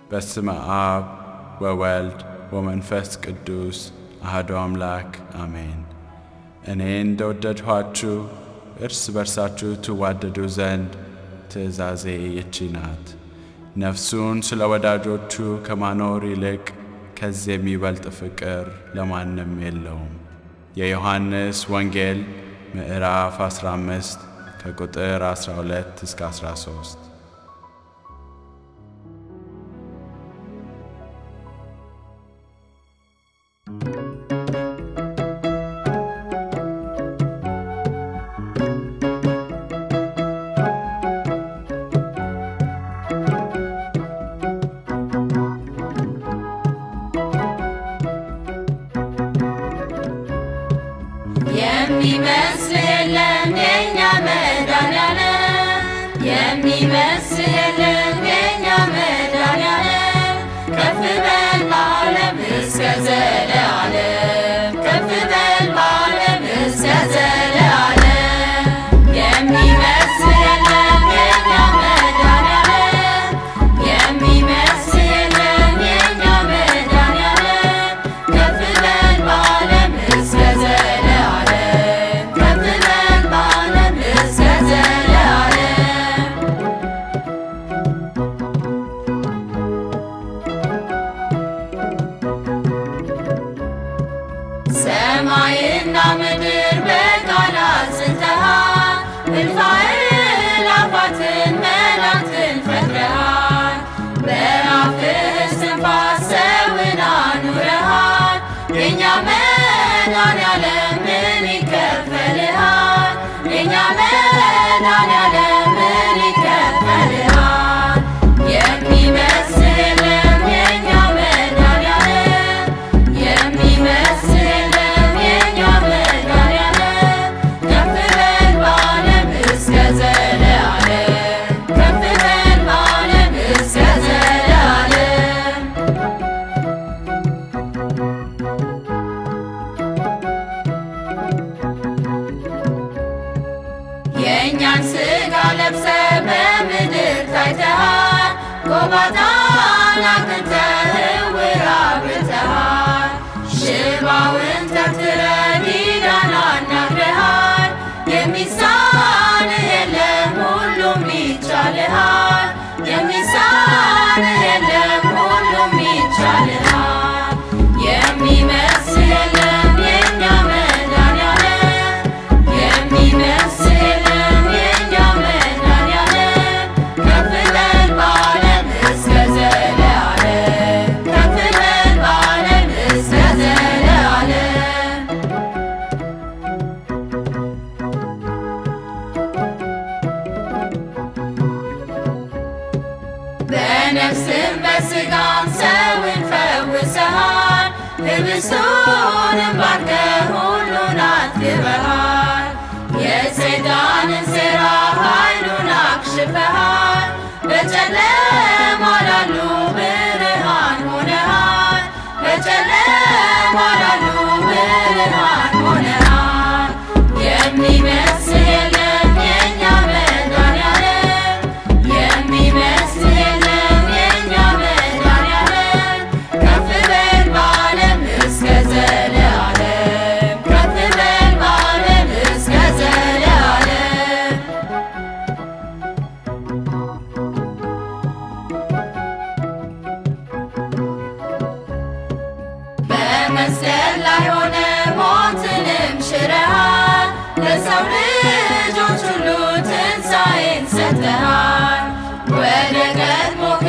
በስመ አብ ወወልድ ወመንፈስ ቅዱስ አሐዱ አምላክ አሜን። እኔ እንደወደድኋችሁ እርስ በርሳችሁ ትዋደዱ ዘንድ ትእዛዜ ይህች ናት። ነፍሱን ስለ ወዳጆቹ ከማኖር ይልቅ ከዚህ የሚበልጥ ፍቅር ለማንም የለውም። የዮሐንስ ወንጌል ምዕራፍ 15 ከቁጥር 12 እስከ 13። የሚመስል የለም የኛ መድኃኒዓለም፣ የሚመስል የለም የኛ መድኃኒዓለም። ከፍ በል በዓለም እስከ ዘለዓለም፣ ከፍ በል በዓለም እስከ ዘለዓለም። የሚመስል የለም የኛ መድኃኒዓለም፣ የሚመስል የለም የኛ መድኃኒዓለም። ከፍ በል በዓለም እስከ ሰማይና ምድር በቃላት ስተሃል፣ እልፍ አእላፋትን መላእክትን ፈጥረሃል። በአፍህ እስትንፋስ ሰውን አኑረሃል። የእኛ መድኃኒዓለም ምን ይከፈልሃል? የእኛ መድኃኒዓለም ምን ይከፈልሃል? የሚመስል የለም የእኛ መድኃኒዓለም፣ የሚመስል የለም የእኛ መድኃኒዓለም። ከፍ በል በዓለም እስከ ዘለዓለም፣ ከፍ በል በዓለም እስከ ዘለዓለም። የእኛን ሥጋ ለብሰ በምድር ታይተሃል። ጎባጣን አቅንተህ ዕውር አብርተሃል። ሽባውን ተርትረህ ዲዳን አናግረሃል። የሚሳንህ የለም ሁሉም ይቻልሃል፣ የሚሳንህ የለም ሁሉም ይቻልሃል። የሚመስል የለም የእኛ መድኃኒዓለም፣ የሚመስል የለም የእኛ መድኃኒዓለም። ከፍ በል በዓለም እስከ ዘለዓለም፣ ከፍ በል በዓለም እስከ ዘለዓለም። በነፍስም በሥጋም ሰውን ፈውሰሃል። ህብስቱንም ባርከህ ሁሉን አጥግበሃል። የሰይጣንን ሥራ ኃይሉን አክሽፈሃል። በጨለማ ላሉ ብርሃን ሆነሃል፣ በጨለማ ላሉ ብርሃን ሆነሃል። የሚመስል የለም የእኛ መድኃኒዓለም፣ የሚመስል የለም የእኛ መድኃኒዓለም። ከፍ በል በዓለም እስከ ዘለዓለም፣ ከፍ በል በዓለም እስከ ዘለዓለም። በመስቀል ላይ ሆነ ሞትንም ሽረሃል። ለሰው ልጆች ሁሉ ትንሣኤን ሰጥተሃል። ወደ ቀድሞ